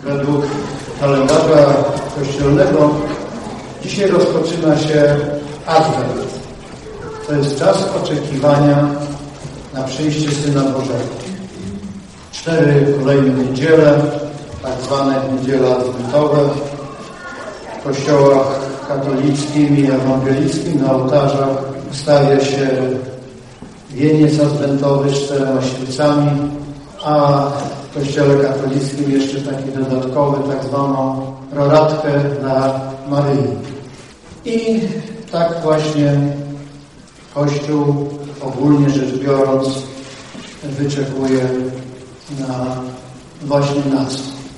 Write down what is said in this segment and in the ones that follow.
Według kalendarza kościelnego dzisiaj rozpoczyna się Adwent. To jest czas oczekiwania na przyjście Syna Bożego. 4 kolejne niedziele, tak zwane niedziele adwentowe, w kościołach katolickim i ewangelicznym na ołtarzach stawia się wieniec adwentowy z 4 świecami, a w kościele katolickim jeszcze taki dodatkowy, tak zwaną roratkę dla Maryi. I tak właśnie Kościół, ogólnie rzecz biorąc, wyczekuje na właśnie nas.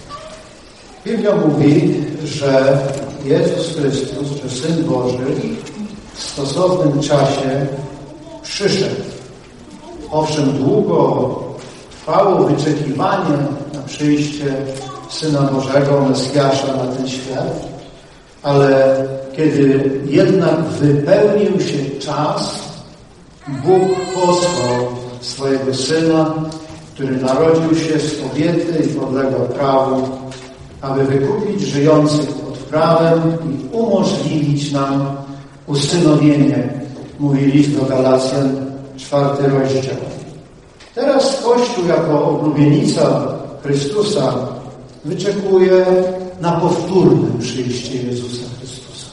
Biblia mówi, że Jezus Chrystus, że Syn Boży w stosownym czasie przyszedł. Owszem, długo trwało wyczekiwanie na przyjście Syna Bożego, Mesjasza na ten świat, ale kiedy jednak wypełnił się czas, Bóg posłał swojego Syna, który narodził się z kobiety i podlegał prawu, aby wykupić żyjących pod prawem i umożliwić nam usynowienie, mówi list do Galacjan, 4 rozdział. Teraz Kościół jako oblubienica Chrystusa wyczekuje na powtórne przyjście Jezusa Chrystusa.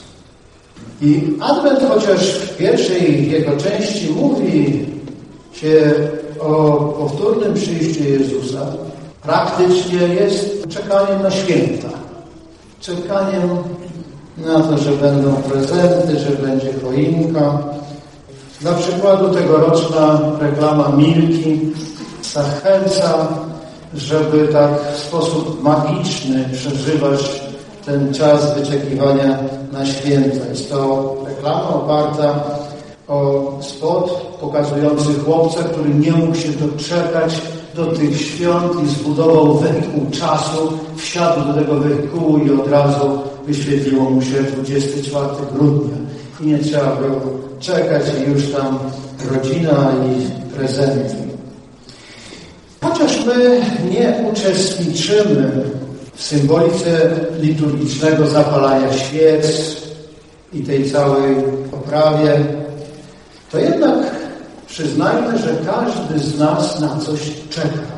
I Adwent, chociaż w pierwszej jego części mówi się o powtórnym przyjściu Jezusa, praktycznie jest czekaniem na święta. Czekaniem na to, że będą prezenty, że będzie choinka. Dla przykładu tegoroczna reklama Milki zachęca, żeby tak w sposób magiczny przeżywać ten czas wyczekiwania na święta. Jest to reklama oparta o spot pokazujący chłopca, który nie mógł się doczekać do tych świąt i zbudował wehikuł czasu, wsiadł do tego wehikułu i od razu wyświetliło mu się 24 grudnia. I nie trzeba było czekać i już tam rodzina i prezenty. Chociaż my nie uczestniczymy w symbolice liturgicznego zapalania świec i tej całej oprawie, to jednak przyznajmy, że każdy z nas na coś czeka.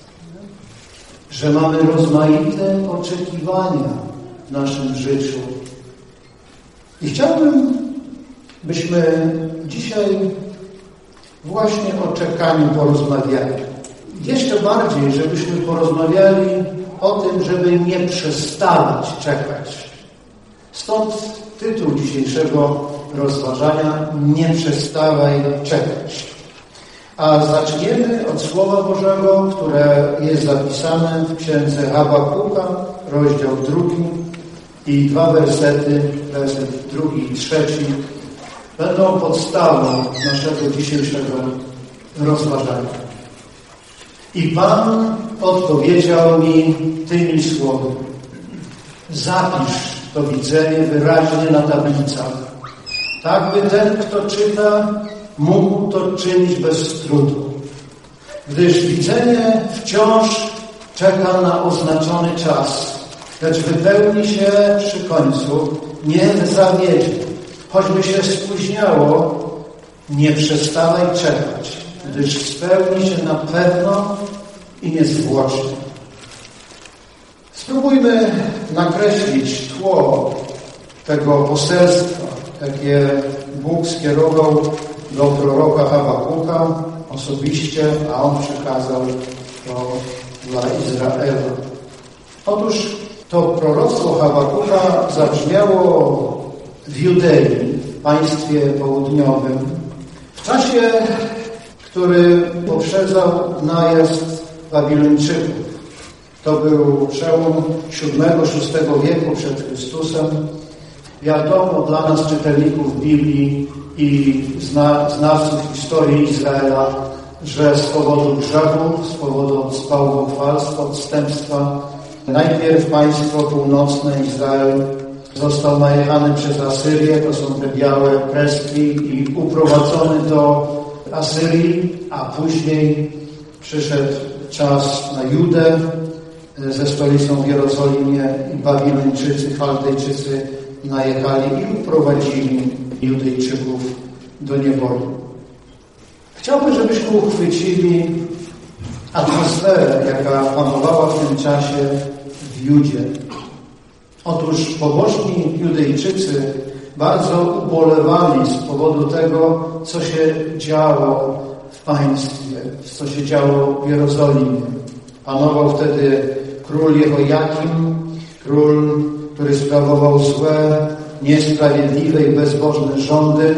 Że mamy rozmaite oczekiwania w naszym życiu. I chciałbym, byśmy dzisiaj właśnie o czekaniu porozmawiali. Jeszcze bardziej, żebyśmy porozmawiali o tym, żeby nie przestawać czekać. Stąd tytuł dzisiejszego rozważania: nie przestawaj czekać. A zaczniemy od Słowa Bożego, które jest zapisane w księdze Habakuka, rozdział 2 i 2 wersety, werset 2 i 3 będą podstawą naszego dzisiejszego rozważania. I Pan odpowiedział mi tymi słowy: zapisz to widzenie wyraźnie na tablicach, tak by ten, kto czyta, mógł to czynić bez trudu. Gdyż widzenie wciąż czeka na oznaczony czas, lecz wypełni się przy końcu, nie zawiedzie. Choćby się spóźniało, nie przestawaj czekać, gdyż spełni się na pewno i niezwłocznie. Spróbujmy nakreślić tło tego poselstwa, jakie Bóg skierował do proroka Habakuka osobiście, a on przekazał to dla Izraela. Otóż to proroctwo Habakuka zabrzmiało w Judei, w państwie południowym, w czasie, który poprzedzał najazd Babilończyków. To był przełom VII-VI wieku przed Chrystusem. Wiadomo dla nas, czytelników Biblii i znawców historii Izraela, że z powodu grzechu, z powodu bałwochwalstwa, odstępstwa, najpierw państwo północne Izrael został najechany przez Asyrię, to są te białe kreski, i uprowadzony do Asyrii, a później przyszedł czas na Judę, ze stolicą w Jerozolimie i Babilończycy, Chaldejczycy najechali i uprowadzili Judejczyków do niewoli. Chciałbym, żebyśmy uchwycili atmosferę, jaka panowała w tym czasie w Judzie. Otóż pobożni Judejczycy bardzo ubolewali z powodu tego, co się działo w państwie, co się działo w Jerozolimie. Panował wtedy król Jehojakim, król, który sprawował złe, niesprawiedliwe i bezbożne rządy.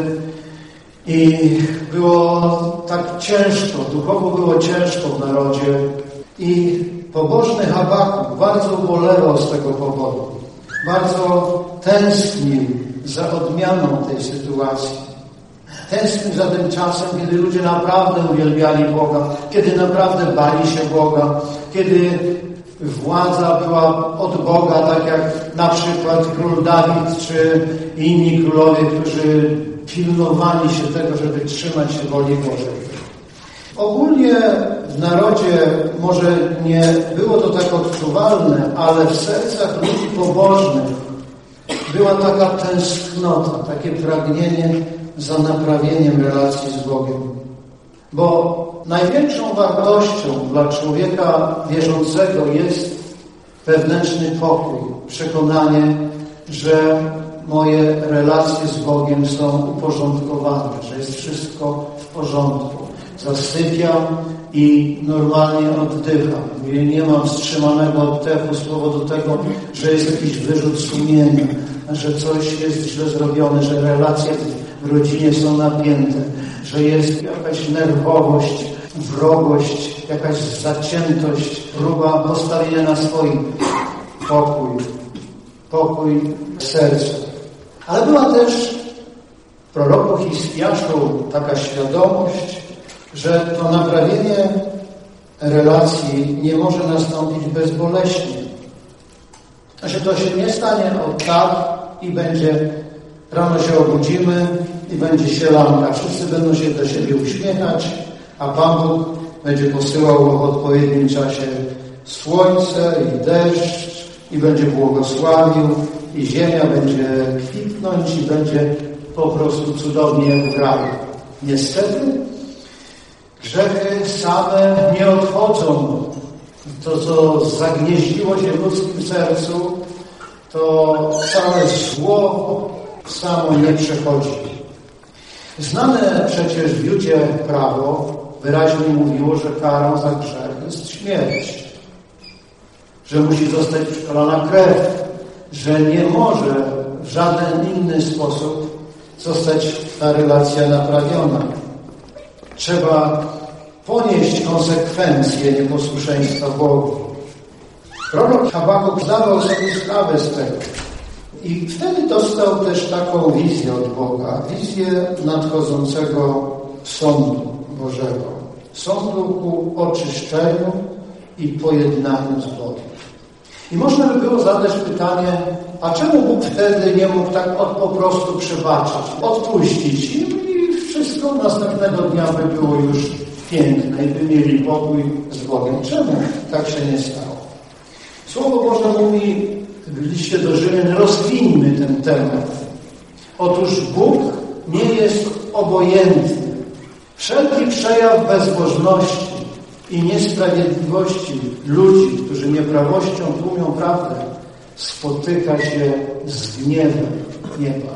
I było tak ciężko, duchowo było ciężko w narodzie. I pobożny Habakuk bardzo ubolewał z tego powodu. Bardzo tęsknił za odmianą tej sytuacji. Tęsknił za tym czasem, kiedy ludzie naprawdę uwielbiali Boga, kiedy naprawdę bali się Boga, kiedy władza była od Boga, tak jak na przykład król Dawid czy inni królowie, którzy pilnowali się tego, żeby trzymać się woli Bożej. Ogólnie w narodzie może nie było to tak odczuwalne, ale w sercach ludzi pobożnych była taka tęsknota, takie pragnienie za naprawieniem relacji z Bogiem. Bo największą wartością dla człowieka wierzącego jest wewnętrzny pokój, przekonanie, że moje relacje z Bogiem są uporządkowane, że jest wszystko w porządku. Zasypiam i normalnie oddycham. Nie mam wstrzymanego oddechu z powodu tego, że jest jakiś wyrzut sumienia, że coś jest źle zrobione, że relacje w rodzinie są napięte, że jest jakaś nerwowość, wrogość, jakaś zaciętość, próba postawienia na swoim pokój w sercu. Ale była też w proroku Hiskiaszu taka świadomość, że to naprawienie relacji nie może nastąpić bezboleśnie. Że to się nie stanie od tak i będzie, rano się obudzimy i będzie sielanka. Wszyscy będą się do siebie uśmiechać, a Pan Bóg będzie posyłał w odpowiednim czasie słońce i deszcz i będzie błogosławił i ziemia będzie kwitnąć i będzie po prostu cudownie w kraju. Niestety grzechy same nie odchodzą. To, co zagnieździło się w ludzkim sercu, to całe zło samo nie przechodzi. Znane przecież w Judzie prawo wyraźnie mówiło, że karą za grzech jest śmierć. Że musi zostać przelana krew. Że nie może w żaden inny sposób zostać ta relacja naprawiona. Trzeba ponieść konsekwencje nieposłuszeństwa Bogu. Prorok Habakuk zdawał sobie sprawę z tego. I wtedy dostał też taką wizję od Boga, wizję nadchodzącego sądu Bożego. Sądu ku oczyszczeniu i pojednaniu z Bogiem. I można by było zadać pytanie, a czemu Bóg wtedy nie mógł tak po prostu przebaczyć, odpuścić im i wszystko następnego dnia by było już piękne i by mieli pokój z Bogiem. Czemu tak się nie stało? Słowo Boże mówi w liście do Rzymian, rozwiniemy ten temat. Otóż Bóg nie jest obojętny. Wszelki przejaw bezbożności i niesprawiedliwości ludzi, którzy nieprawością tłumią prawdę, spotyka się z gniewem nieba.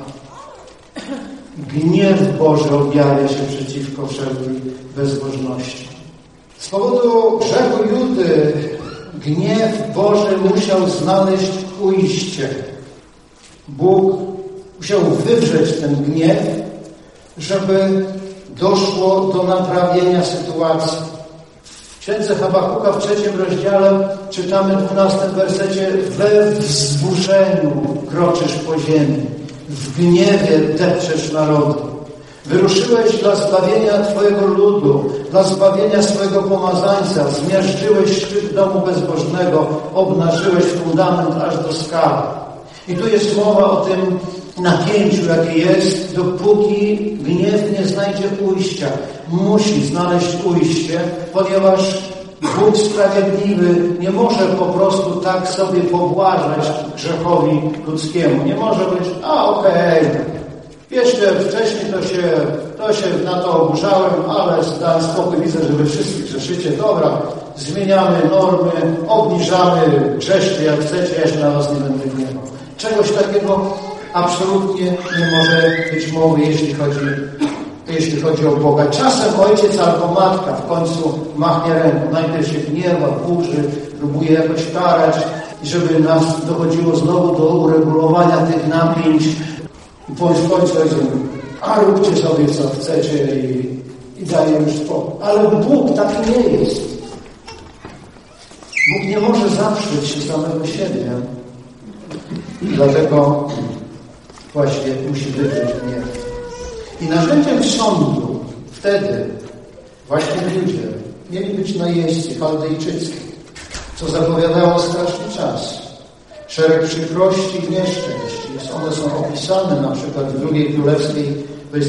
Gniew Boży objawia się przeciwko wszelkiej bezbożności. Z powodu grzechu Judy gniew Boży musiał znaleźć ujście. Bóg musiał wywrzeć ten gniew, żeby doszło do naprawienia sytuacji. W Księdze Habakuka w 3 rozdziale czytamy w 12 wersecie: we wzburzeniu kroczysz po ziemi, w gniewie depczesz narody. Wyruszyłeś dla zbawienia Twojego ludu, dla zbawienia swojego pomazańca, zmiażdżyłeś szczyt domu bezbożnego, obnażyłeś fundament aż do skały. I tu jest mowa o tym napięciu, jakie jest, dopóki gniew nie znajdzie ujścia. Musi znaleźć ujście, ponieważ Bóg sprawiedliwy nie może po prostu tak sobie pobłażać grzechowi ludzkiemu. Nie może być, jeszcze wcześniej to się na to oburzałem, ale dałem spokój, widzę, że wy wszyscy grzeszycie. Dobra, zmieniamy normy, obniżamy, grzeszcie jak chcecie, ja się na was nie będę gniewał. Czegoś takiego absolutnie nie może być mowy, jeśli chodzi o Boga. Czasem ojciec albo matka w końcu machnie ręką. Najpierw się gniewa, burzy, próbuje jakoś karać, żeby nas dochodziło znowu do uregulowania tych napięć. I w końcu ojciec mówi, a róbcie sobie co chcecie i daje już spokój. Ale Bóg taki nie jest. Bóg nie może zaprzeć się samego siebie. Dlatego właśnie musi wydrzeć gniew. I narzędziem sądu wtedy właśnie ludzie mieli być najeźdźcy chaldejczyccy, co zapowiadało straszny czas. Szereg przykrości i nieszczęść. One są opisane na przykład w II Królewskiej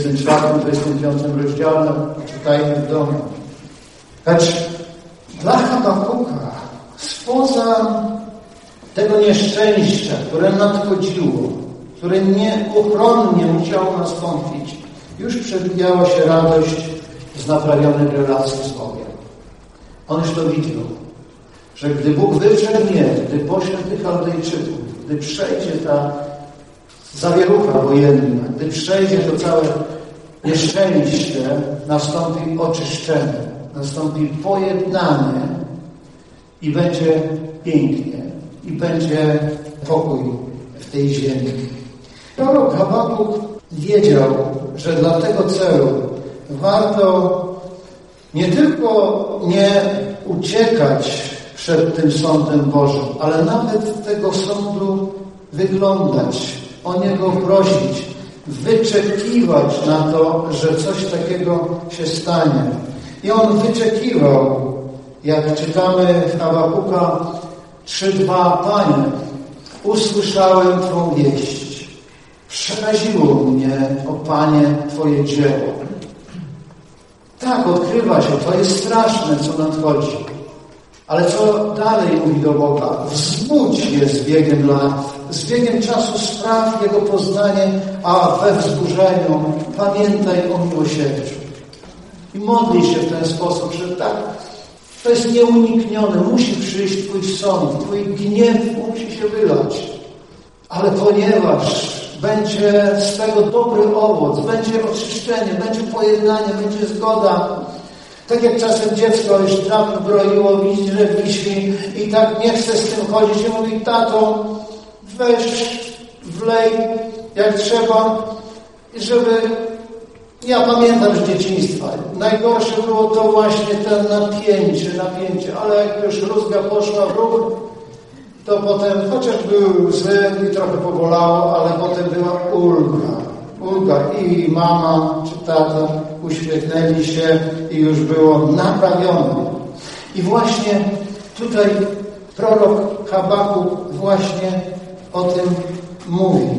24-25 rozdziale. Czytajmy w domu. Lecz dla Habakuka spoza tego nieszczęścia, które nadchodziło, które nieuchronnie musiało nastąpić, już przewijała się radość z naprawionych relacji z Bogiem. On już to widział, że gdy Bóg wywrze gniew, gdy pośle tych Chaldejczyków, gdy przejdzie ta zawierucha wojenna, gdy przejdzie to całe nieszczęście, nastąpi oczyszczenie, nastąpi pojednanie i będzie pięknie, i będzie pokój w tej ziemi. Prorok Habakuk wiedział, że dla tego celu warto nie tylko nie uciekać przed tym sądem Bożym, ale nawet tego sądu wyglądać, o niego prosić, wyczekiwać na to, że coś takiego się stanie. I on wyczekiwał, jak czytamy w Habakuka 3:2, Panie, usłyszałem Twą wieść. Przeraziło mnie, o Panie, Twoje dzieło. Tak, odkrywa się, to jest straszne, co nadchodzi. Ale co dalej mówi do Boga? Wzbudź je z biegiem lat, z biegiem czasu spraw Jego poznanie, a we wzburzeniu pamiętaj o miłosierdziu. I modlij się w ten sposób, że tak, to jest nieuniknione, musi przyjść Twój sąd, Twój gniew musi się wylać. Ale ponieważ będzie z tego dobry owoc, będzie oczyszczenie, będzie pojednanie, będzie zgoda. Tak jak czasem dziecko już drapno broiło, widzi, że wisi i tak nie chce z tym chodzić i mówi, tato, weź, wlej jak trzeba, żeby... Ja pamiętam z dzieciństwa. Najgorsze było to właśnie to napięcie, ale jak już rózga poszła w ruch, to potem, chociaż był łzy i trochę pobolało, ale potem była ulga. I mama czy tata uśmiechnęli się i już było naprawione. I właśnie tutaj prorok Habakuk właśnie o tym mówi.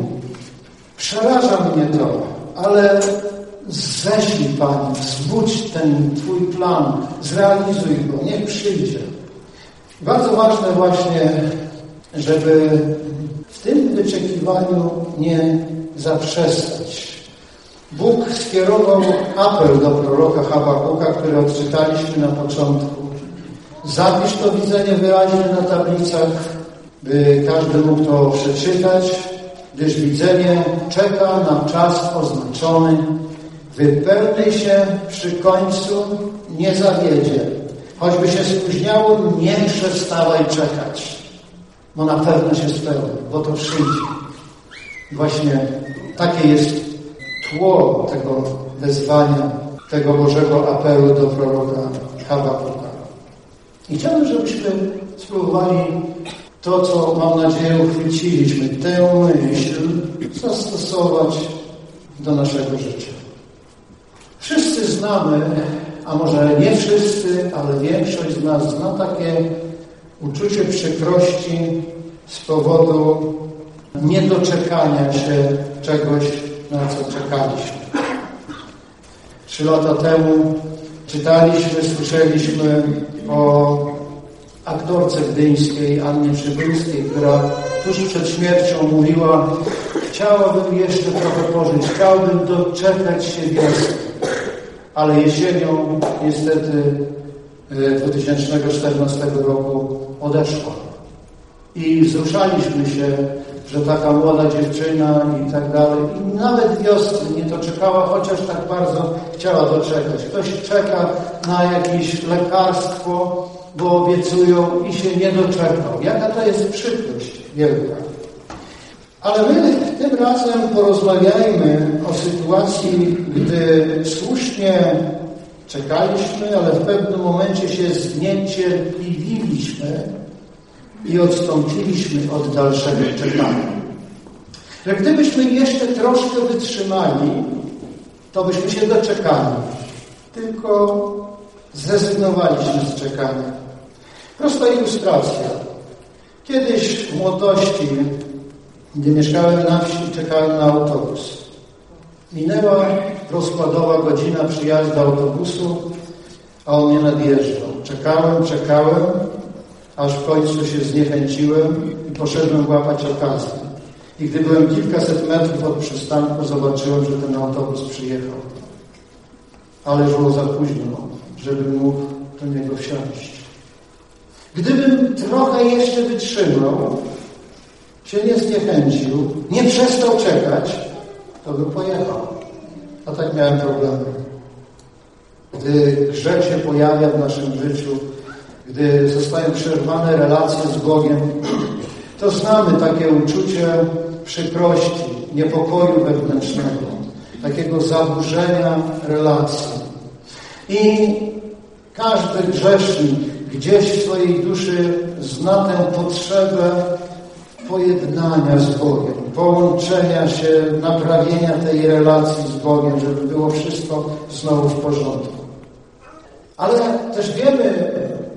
Przeraża mnie to, ale ześlij, Panie, wzbudź ten Twój plan, zrealizuj go, niech przyjdzie. Bardzo ważne właśnie, żeby w tym wyczekiwaniu nie zaprzestać. Bóg skierował apel do proroka Habakuka, który odczytaliśmy na początku. Zapisz to widzenie wyraźnie na tablicach, by każdy mógł to przeczytać, gdyż widzenie czeka na czas oznaczony. Wypełni się przy końcu, nie zawiedzie. Choćby się spóźniało, nie przestawaj czekać, bo na pewno się spełni, bo to przyjdzie. Właśnie takie jest tło tego wezwania, tego Bożego apelu do proroka Habakuka. I chciałbym, żebyśmy spróbowali to, co mam nadzieję uchwyciliśmy, tę myśl zastosować do naszego życia. Wszyscy znamy, a może nie wszyscy, ale większość z nas zna takie uczucie przykrości z powodu niedoczekania się czegoś, na co czekaliśmy. 3 lata temu czytaliśmy, słyszeliśmy o aktorce gdyńskiej Annie Przybylskiej, która tuż przed śmiercią mówiła: chciałabym jeszcze trochę pożyć, chciałbym doczekać się wiosny. Ale jesienią niestety 2014 roku odeszła. I wzruszaliśmy się, że taka młoda dziewczyna i tak dalej. I nawet wiosny nie doczekała, chociaż tak bardzo chciała doczekać. Ktoś czeka na jakieś lekarstwo, bo obiecują i się nie doczekał. Jaka to jest przykrość wielka. Ale my tym razem porozmawiajmy o sytuacji, gdy słusznie czekaliśmy, ale w pewnym momencie się zniecierpliwiliśmy i odstąpiliśmy od dalszego czekania. Że gdybyśmy jeszcze troszkę wytrzymali, to byśmy się doczekali. Tylko zrezygnowaliśmy z czekania. Prosta ilustracja. Kiedyś w młodości, gdy mieszkałem na wsi, czekałem na autobus. Minęła rozkładowa godzina przyjazdu autobusu, a on nie nadjeżdżał. Czekałem, aż w końcu się zniechęciłem i poszedłem łapać okazję. I gdy byłem kilkaset metrów od przystanku, zobaczyłem, że ten autobus przyjechał. Ale już było za późno, żebym mógł do niego wsiąść. Gdybym trochę jeszcze wytrzymał, się nie zniechęcił, nie przestał czekać, to bym pojechał. A tak miałem problemy. Gdy grzech się pojawia w naszym życiu, gdy zostają przerwane relacje z Bogiem, to znamy takie uczucie przykrości, niepokoju wewnętrznego, takiego zaburzenia relacji. I każdy grzesznik gdzieś w swojej duszy zna tę potrzebę pojednania z Bogiem, połączenia się, naprawienia tej relacji z Bogiem, żeby było wszystko znowu w porządku. Ale też wiemy,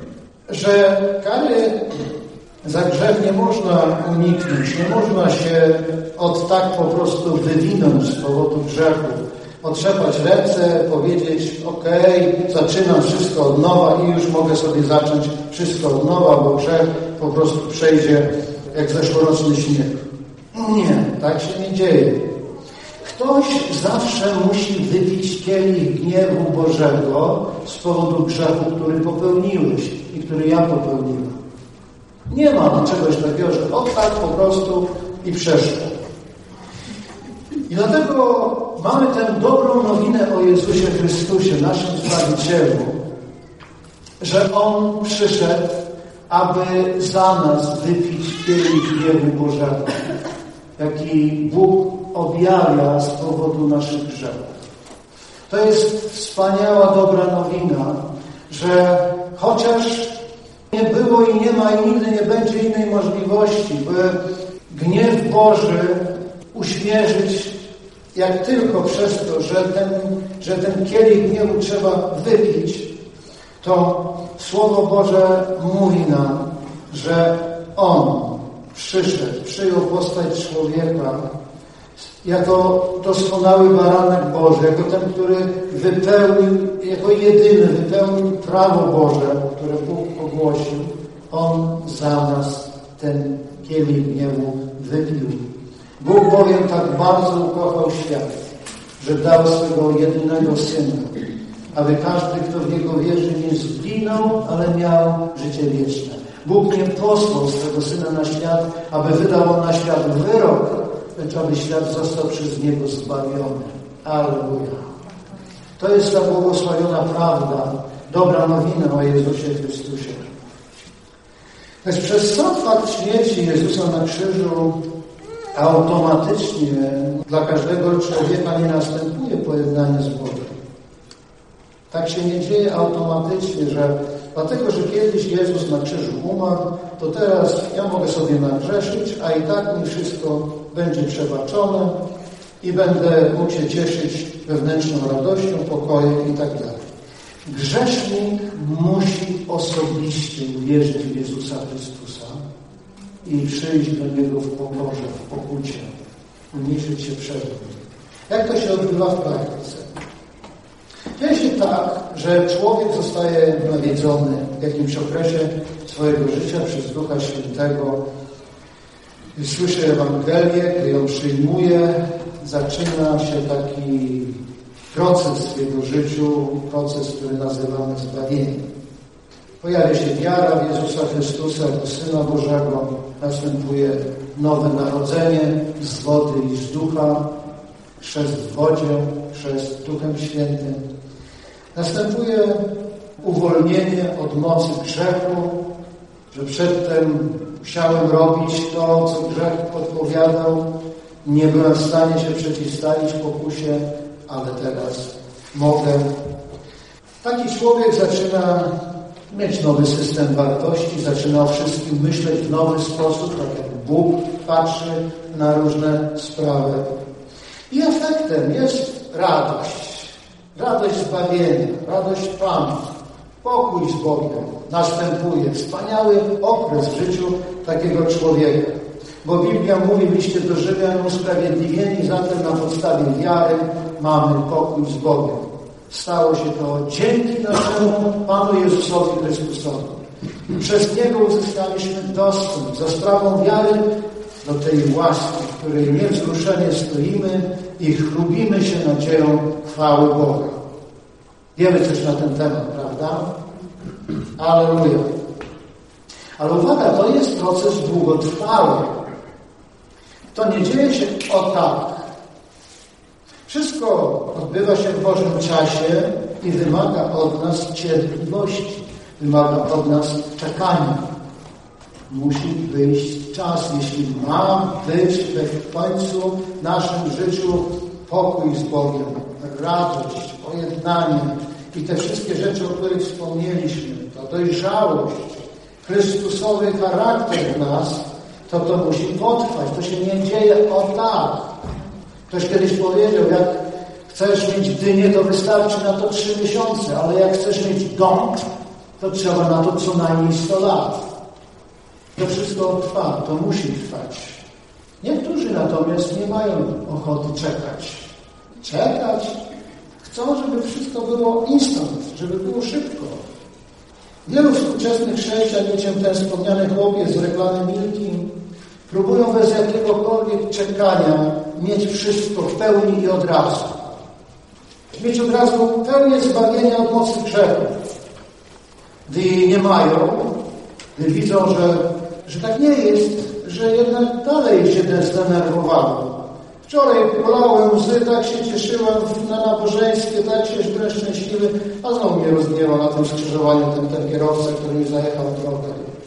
że kary za grzech nie można uniknąć, nie można się od tak po prostu wywinąć z powodu grzechu, otrzepać ręce, powiedzieć: okej, zaczynam wszystko od nowa i już mogę sobie zacząć wszystko od nowa, bo grzech po prostu przejdzie jak zeszłoroczny śnieg. Nie, tak się nie dzieje. Ktoś zawsze musi wypić kielich gniewu Bożego z powodu grzechu, który popełniłeś i który ja popełniłem. Nie ma czegoś takiego, że tak po prostu i przeszło. I dlatego mamy tę dobrą nowinę o Jezusie Chrystusie, naszym Zbawicielu, że On przyszedł, aby za nas wypić kielich gniewu Bożego, jaki Bóg objawia z powodu naszych grzechów. To jest wspaniała, dobra nowina, że chociaż nie było i nie ma i nigdy nie będzie innej możliwości, by gniew Boży uśmierzyć jak tylko przez to, że ten kielich gniewu trzeba wypić, to Słowo Boże mówi nam, że On przyszedł, przyjął postać człowieka jako doskonały baranek Boży, jako ten, który wypełnił, jako jedyny wypełnił prawo Boże, które Bóg ogłosił. On za nas ten kielich gniewu wypił. Bóg bowiem tak bardzo ukochał świat, że dał swego jedynego Syna, aby każdy, kto w Niego wierzy, nie zginął, ale miał życie wieczne. Bóg nie posłał swego Syna na świat, aby wydał On na świat wyrok, lecz aby świat został przez Niego zbawiony. Alleluja. To jest ta błogosławiona prawda, dobra nowina o Jezusie Chrystusie. Lecz przez sam fakt śmierci Jezusa na krzyżu automatycznie dla każdego człowieka nie następuje pojednanie z Bogiem. Tak się nie dzieje automatycznie, że dlatego, że kiedyś Jezus na krzyżu umarł, to teraz ja mogę sobie nagrzeszyć, a i tak mi wszystko będzie przebaczone i będę mógł się cieszyć wewnętrzną radością, pokojem i tak dalej. Grzesznik musi osobiście uwierzyć w Jezusa Chrystusa i przyjść do Niego w pokorze, w pokucie, uniżyć się przed Nim. Jak to się odbywa w praktyce? Dzieje się tak, że człowiek zostaje nawiedzony w jakimś okresie swojego życia przez Ducha Świętego. Słyszy Ewangelię, gdy ją przyjmuje, zaczyna się taki proces w jego życiu, proces, który nazywamy zbawieniem. Pojawia się wiara w Jezusa Chrystusa jako Syna Bożego, następuje nowe narodzenie z wody i z ducha, chrzest w wodzie, chrzest Duchem Świętym. Następuje uwolnienie od mocy grzechu, że przedtem musiałem robić to, co grzech podpowiadał, nie byłem w stanie się przeciwstawić pokusie, ale teraz mogę. Taki człowiek zaczyna mieć nowy system wartości, zaczyna o wszystkim myśleć w nowy sposób, tak jak Bóg patrzy na różne sprawy. I efektem jest radość. Radość zbawienia, radość Pana, pokój z Bogiem. Następuje wspaniały okres w życiu takiego człowieka. Bo Biblia mówi w liście do Rzymian: usprawiedliwieni zatem na podstawie wiary mamy pokój z Bogiem. Stało się to dzięki naszemu Panu Jezusowi Chrystusowi. Przez Niego uzyskaliśmy dostęp za sprawą wiary do tej łaski, w której niewzruszenie stoimy i chlubimy się nadzieją chwały Boga. Wiemy coś na ten temat, prawda? Alleluja. Ale uwaga, to jest proces długotrwały. To nie dzieje się o tak. Wszystko odbywa się w Bożym czasie i wymaga od nas cierpliwości. Wymaga od nas czekania. Musi wyjść czas, jeśli ma być w końcu w naszym życiu pokój z Bogiem, radość, pojednanie i te wszystkie rzeczy, o których wspomnieliśmy, ta dojrzałość, Chrystusowy charakter w nas, to musi potrwać. To się nie dzieje o tak. Ktoś kiedyś powiedział, jak chcesz mieć dynię, to wystarczy na to 3 miesiące, ale jak chcesz mieć dom, to trzeba na to co najmniej 100 lat. To wszystko trwa, to musi trwać. Niektórzy natomiast nie mają ochoty czekać. Czekać? Chcą, żeby wszystko było instant, żeby było szybko. Wielu współczesnych chrześcijan, wiecie, ten wspomniany chłopiec z reklamy Milki, próbują bez jakiegokolwiek czekania mieć wszystko w pełni i od razu. Mieć od razu pełnię zbawienia od mocy grzechu. Gdy jej nie mają, gdy widzą, że tak nie jest, że jednak dalej się zdenerwowało. Wczoraj polałem łzy, tak się cieszyłem na nabożeństwie, tak się byłem szczęśliwy, a znowu mnie rozgniewał na tym skrzyżowaniu ten kierowca, który mi zajechał drogę.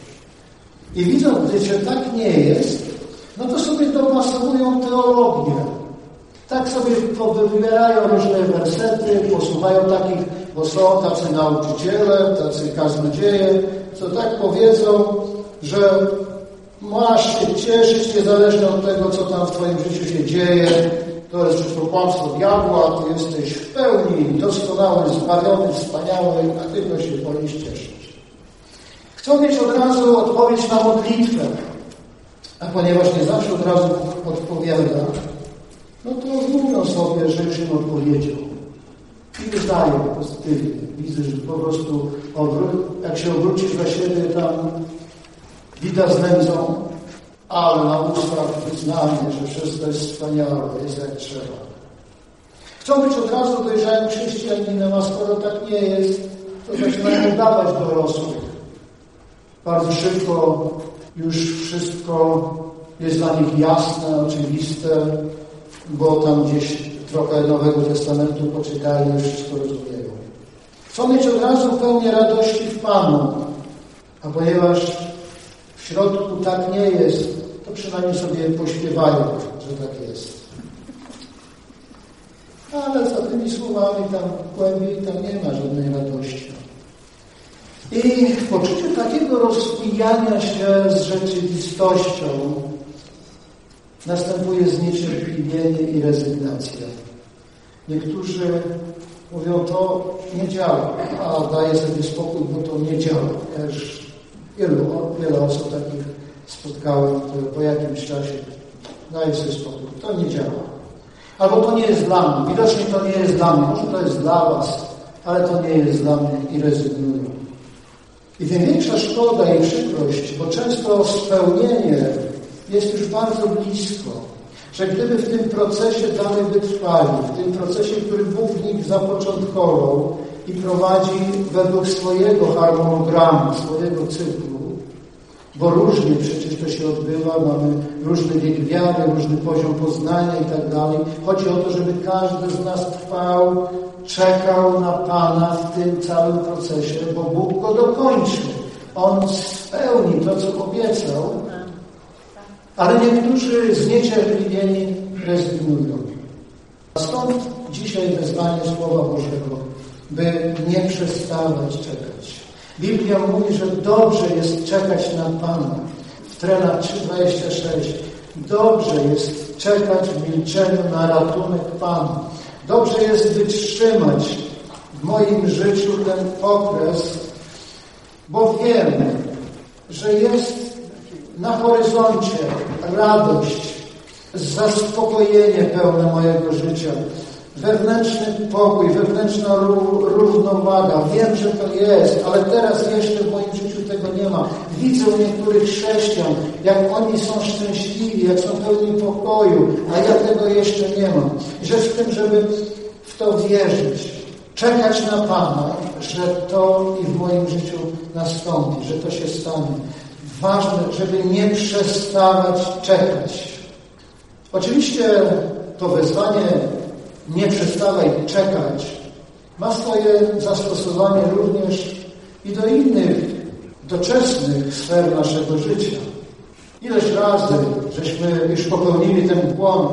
I widzą, gdy się tak nie jest, no to sobie domasowują teologię. Tak sobie wybierają różne wersety, posłuchają takich, bo są tacy nauczyciele, tacy kaznodzieje, co tak powiedzą, że masz się cieszyć niezależnie od tego, co tam w twoim życiu się dzieje. To jest wszystko kłamstwo diabła, ty jesteś w pełni doskonały, zbawiony, wspaniały, a tylko się powinieneś cieszyć. Chcą mieć od razu odpowiedź na modlitwę, a ponieważ nie zawsze od razu odpowiada, no to mówią sobie, że już im odpowiedział. I wyznają pozytywnie. Widzę, że po prostu jak się obrócisz na siebie, tam widać znędzą, ale na ustach wyznanie, że wszystko jest wspaniałe, jest jak trzeba. Chcą być od razu dojrzałym chrześcijaninem, a skoro tak nie jest, to zaczynają udawać dorosłych. Bardzo szybko już wszystko jest dla nich jasne, oczywiste, bo tam gdzieś trochę Nowego Testamentu poczytali i wszystko rozumieją. Chcą mieć od razu pełnię radości w Panu, a ponieważ w środku tak nie jest, to przynajmniej sobie pośpiewają, że tak jest. Ale za tymi słowami tam głębiej tam nie ma żadnej radości. I w poczuciu takiego rozmijania się z rzeczywistością następuje zniecierpliwienie i rezygnacja. Niektórzy mówią, to nie działa, a daję sobie spokój, bo to nie działa. Ja już wiele osób takich spotkałem, które po jakimś czasie daję sobie spokój, to nie działa. Albo to nie jest dla mnie, widocznie to nie jest dla mnie, może to jest dla was. ale to nie jest dla mnie i rezygnuję. I tym większa szkoda i przykrość, bo często spełnienie jest już bardzo blisko, że gdyby w tym procesie dalej wytrwali, w tym procesie, który Bóg w nich zapoczątkował i prowadzi według swojego harmonogramu, swojego cyklu, bo różnie przecież to się odbywa, mamy różny wiek wiary, różny poziom poznania i tak dalej. Chodzi o to, żeby każdy z nas trwał, czekał na Pana w tym całym procesie, bo Bóg go dokończy. On spełni to, co obiecał, ale niektórzy zniecierpliwieni rezygnują. Stąd dzisiaj wezwanie Słowa Bożego, by nie przestawać czekać. Biblia mówi, że dobrze jest czekać na Pana. W Trenach 3:26. Dobrze jest czekać w milczeniu na ratunek Pana. Dobrze jest wytrzymać w moim życiu ten okres, bo wiem, że jest na horyzoncie radość, zaspokojenie pełne mojego życia, wewnętrzny pokój, wewnętrzna równowaga. Wiem, że to jest, ale teraz jeszcze w moim życiu tego nie ma. Widzę u niektórych chrześcijan, jak oni są szczęśliwi, jak są pełni pokoju, a ja tego jeszcze nie mam. I rzecz w tym, żeby w to wierzyć, czekać na Pana, że to i w moim życiu nastąpi, że to się stanie. Ważne, żeby nie przestawać czekać. Oczywiście to wezwanie nie przestawaj czekać ma swoje zastosowanie również i do innych doczesnych sfer naszego życia. Ileż razy żeśmy już popełnili ten błąd,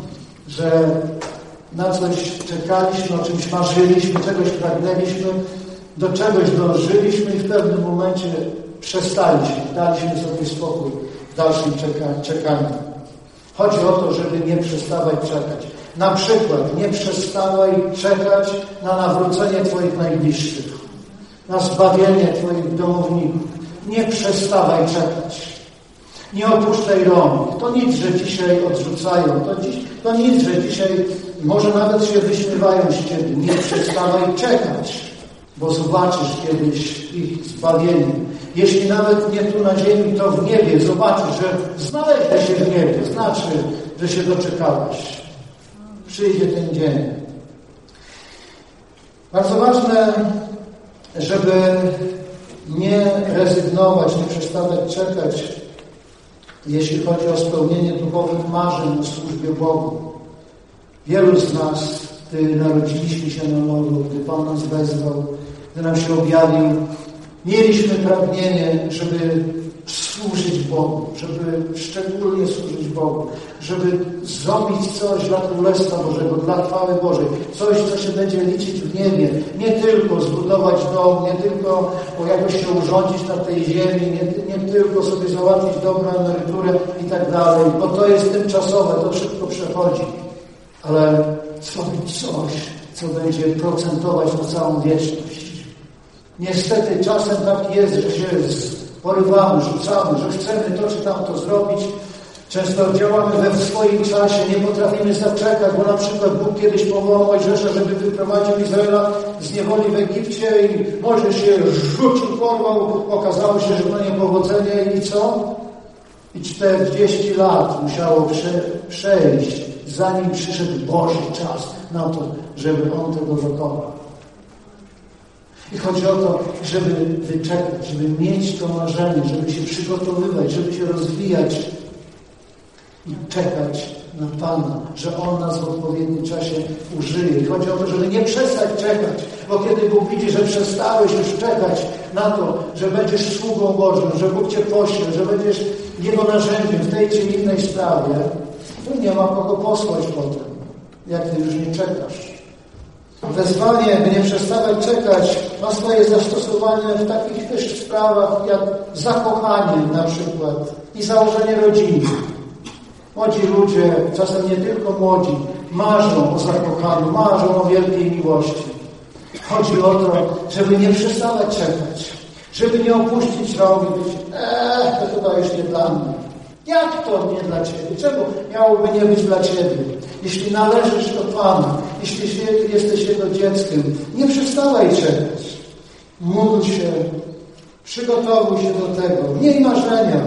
że na coś czekaliśmy, o czymś marzyliśmy, czegoś pragnęliśmy, do czegoś dążyliśmy i w pewnym momencie przestaliśmy, daliśmy sobie spokój w dalszym czekaniu. Chodzi o to, żeby nie przestawać czekać. Na przykład nie przestawaj czekać na nawrócenie Twoich najbliższych, na zbawienie Twoich domowników. Nie przestawaj czekać. Nie opuszczaj rąk. To nic, że dzisiaj odrzucają. To nic, że dzisiaj może nawet się wyśmiewają z Ciebie. Nie przestawaj czekać, bo zobaczysz kiedyś ich zbawienie. Jeśli nawet nie tu na ziemi, to w niebie zobaczysz, że znaleźli się w niebie. Znaczy, że się doczekałeś. Przyjdzie ten dzień. Bardzo ważne, żeby nie rezygnować, nie przestawać czekać, jeśli chodzi o spełnienie duchowych marzeń w służbie Bogu. Wielu z nas, gdy narodziliśmy się na nowo, gdy Pan nas wezwał, gdy nam się objawił, mieliśmy pragnienie, żeby służyć Bogu, żeby szczególnie służyć Bogu, żeby zrobić coś dla Królestwa Bożego, dla chwały Bożej, coś, co się będzie liczyć w niebie. Nie tylko zbudować dom, nie tylko jakoś się urządzić na tej ziemi, nie tylko sobie załatwić dobrą emeryturę i tak dalej, bo to jest tymczasowe, to szybko przechodzi. Ale zrobić coś, co będzie procentować na całą wieczność. Niestety czasem tak jest, że się porywamy, rzucamy, że chcemy to czy tamto zrobić. Często działamy we swoim czasie, nie potrafimy zaczekać, bo na przykład Bóg kiedyś powołał Mojżesza, żeby wyprowadził Izraela z niewoli w Egipcie i Mojżesz się rzucił, porwał, okazało się, że to niepowodzenie i co? I 40 lat musiało przejść, zanim przyszedł Boży czas na to, żeby On tego dokonał. I chodzi o to, żeby wyczekać, żeby mieć to marzenie, żeby się przygotowywać, żeby się rozwijać i czekać na Pana, że On nas w odpowiednim czasie użyje. I chodzi o to, żeby nie przestać czekać, bo kiedy Bóg widzi, że przestałeś już czekać na to, że będziesz sługą Bożym, że Bóg Cię pośle, że będziesz Jego narzędziem w tej czy innej sprawie, to nie ma kogo posłać potem, jak Ty już nie czekasz. Wezwanie, by nie przestawać czekać, ma swoje zastosowanie w takich też sprawach jak zakochanie na przykład i założenie rodziny. Młodzi ludzie, czasem nie tylko młodzi, marzą o zakochaniu, marzą o wielkiej miłości. Chodzi o to, żeby nie przestawać czekać, żeby nie opuścić rąk i powiedzieć, to chyba już nie dla mnie. Jak to nie dla Ciebie? Czemu miałoby nie być dla Ciebie? Jeśli należysz do Pana, jeśli jesteś Jego dzieckiem, nie przestawaj czekać. Módl się, przygotowuj się do tego. Miej marzenia,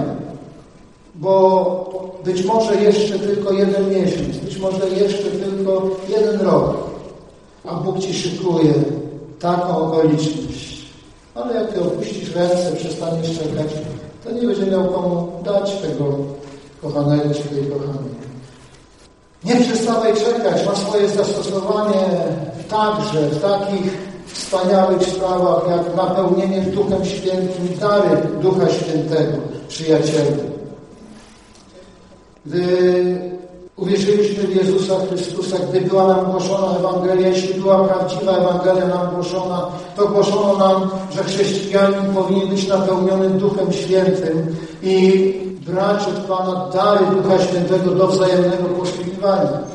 bo być może jeszcze tylko 1 miesiąc, być może jeszcze tylko 1 rok, a Bóg Ci szykuje taką okoliczność. Ale jak Ty opuścisz ręce, przestaniesz czekać, to nie będzie miał komu dać tego kochanego czy tej kochanej. Nie przestawaj czekać, ma swoje zastosowanie także w takich wspaniałych sprawach, jak napełnienie Duchem Świętym, dary Ducha Świętego, przyjacielu. Gdy uwierzyliśmy w Jezusa Chrystusa, gdy była nam głoszona Ewangelia, jeśli była prawdziwa Ewangelia nam głoszona, to głoszono nam, że chrześcijanin powinien być napełniony Duchem Świętym i brać od Pana dary Ducha Świętego do wzajemnego posługiwania.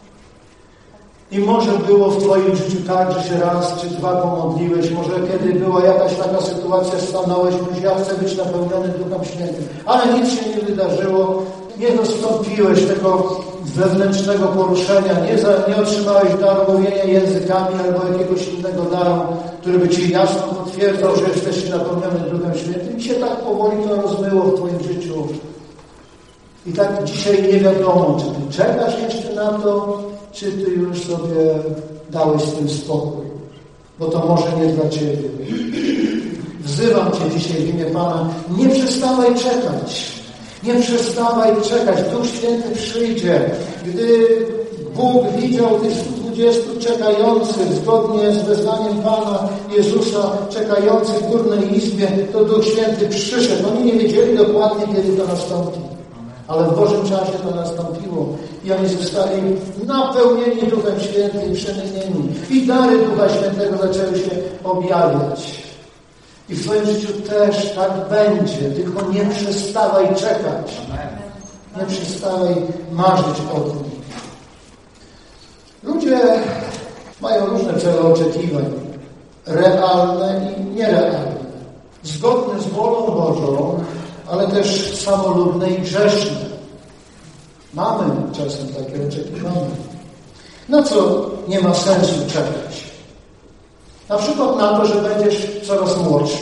I może było w Twoim życiu tak, że się raz czy 2 pomodliłeś, może kiedy była jakaś taka sytuacja, stanąłeś, mówisz, ja chcę być napełniony Duchem Świętym, ale nic się nie wydarzyło, nie dostąpiłeś tego wewnętrznego poruszenia, nie otrzymałeś daru mówienia językami albo jakiegoś innego daru, który by Ci jasno potwierdzał, że jesteś napełniony Duchem Świętym i się tak powoli to rozmyło w Twoim życiu. I tak dzisiaj nie wiadomo, czy Ty czekasz jeszcze na to, czy Ty już sobie dałeś z tym spokój, bo to może nie dla Ciebie. Wzywam Cię dzisiaj w imię Pana, nie przestawaj czekać. Nie przestawaj czekać. Duch Święty przyjdzie. Gdy Bóg widział tych 120 czekających, zgodnie z wezwaniem Pana Jezusa, czekających w górnej izbie, to Duch Święty przyszedł. Oni nie wiedzieli dokładnie, kiedy to nastąpi. Ale w Bożym czasie to nastąpiło. I oni zostali napełnieni Duchem Świętym, przemienieni. I dary Ducha Świętego zaczęły się objawiać. I w Twoim życiu też tak będzie. Tylko nie przestawaj czekać. Nie przestawaj marzyć o tym. Ludzie mają różne cele oczekiwań. Realne i nierealne. Zgodne z wolą Bożą, ale też samolubne i grzeszne. Mamy czasem takie oczekiwania. Na co nie ma sensu czekać? Na przykład na to, że będziesz coraz młodszy.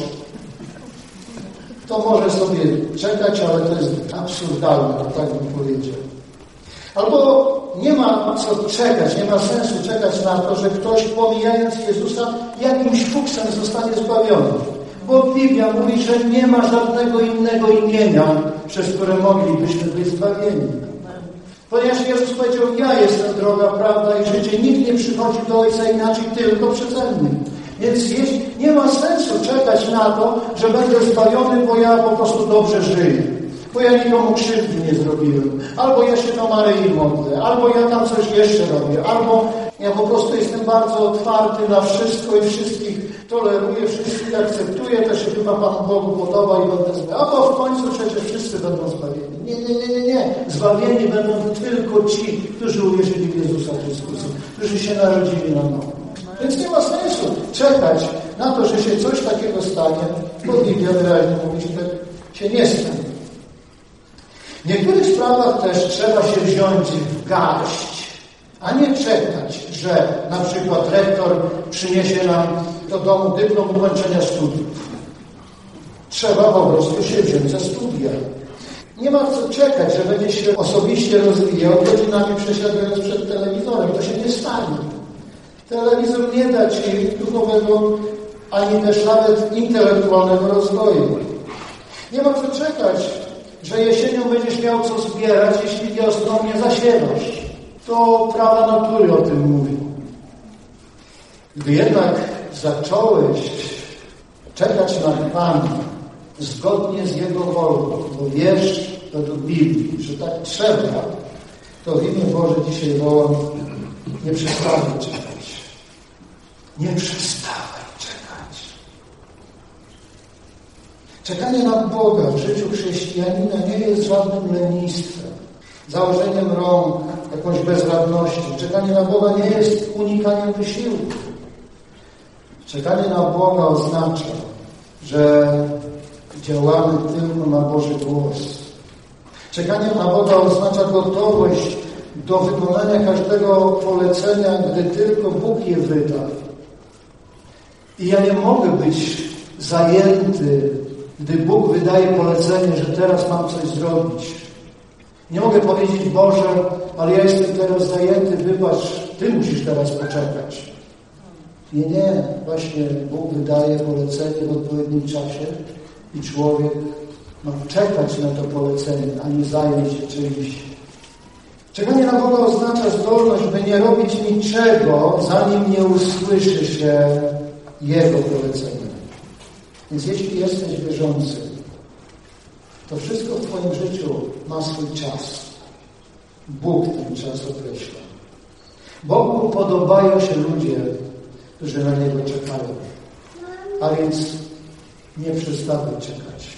To może sobie czekać, ale to jest absurdalne, tak bym powiedział. Albo nie ma co czekać, nie ma sensu czekać na to, że ktoś, pomijając Jezusa, jakimś fuksem zostanie zbawiony. Bo Biblia mówi, że nie ma żadnego innego imienia, przez które moglibyśmy być zbawieni. Ponieważ Jezus powiedział, ja jestem droga, prawda i życie. Nikt nie przychodzi do Ojca inaczej, tylko przeze mnie. Więc nie ma sensu czekać na to, że będę zbawiony, bo ja po prostu dobrze żyję. Bo ja nikomu krzywdy nie zrobiłem. Albo ja się do Maryi modlę, albo ja tam coś jeszcze robię, albo ja po prostu jestem bardzo otwarty na wszystko i wszystkich toleruję, wszystkich akceptuję, to się chyba Panu Bogu podoba i będę zbawiony. A bo w końcu przecież wszyscy będą zbawieni. Nie. Zbawieni będą tylko ci, którzy uwierzyli w Jezusa Chrystusa, którzy się narodzili na nowo. Więc nie ma sensu czekać na to, że się coś takiego stanie, bo Biblia wyraźnie mówi, że tak się nie stanie. W niektórych sprawach też trzeba się wziąć w garść, a nie czekać, że na przykład rektor przyniesie nam do domu dyplom ukończenia studiów. Trzeba po prostu się wziąć za studia. Nie ma co czekać, że będzie się osobiście rozwijał, godzinami przesiadując przed telewizorem. To się nie stanie. Telewizor nie da Ci duchowego, ani też nawet intelektualnego rozwoju. Nie ma co czekać, że jesienią będziesz miał co zbierać, jeśli wiosną nie zasiewasz. To prawa natury o tym mówi. Gdy jednak zacząłeś czekać na Pana zgodnie z Jego wolą, bo wiesz według Biblii, że tak trzeba, to w imię Boże dzisiaj wołam, nie przestawaj czekać. Nie przestawaj czekać. Czekanie na Boga w życiu chrześcijanina nie jest żadnym lenistwem, założeniem rąk, jakąś bezradnością. Czekanie na Boga nie jest unikaniem wysiłku. Czekanie na Boga oznacza, że działamy tylko na Boży głos. Czekanie na Boga oznacza gotowość do wykonania każdego polecenia, gdy tylko Bóg je wyda. I ja nie mogę być zajęty, gdy Bóg wydaje polecenie, że teraz mam coś zrobić. Nie mogę powiedzieć: Boże, ale ja jestem teraz zajęty, wybacz, Ty musisz teraz poczekać. Nie. Właśnie Bóg wydaje polecenie w odpowiednim czasie i człowiek ma czekać na to polecenie, a nie zająć się czymś. Czekanie na Boga oznacza zdolność, by nie robić niczego, zanim nie usłyszy się Jego polecenie. Więc jeśli jesteś wierzący, to wszystko w Twoim życiu ma swój czas. Bóg ten czas określa. Bogu podobają się ludzie, którzy na Niego czekają. A więc nie przestawaj czekać.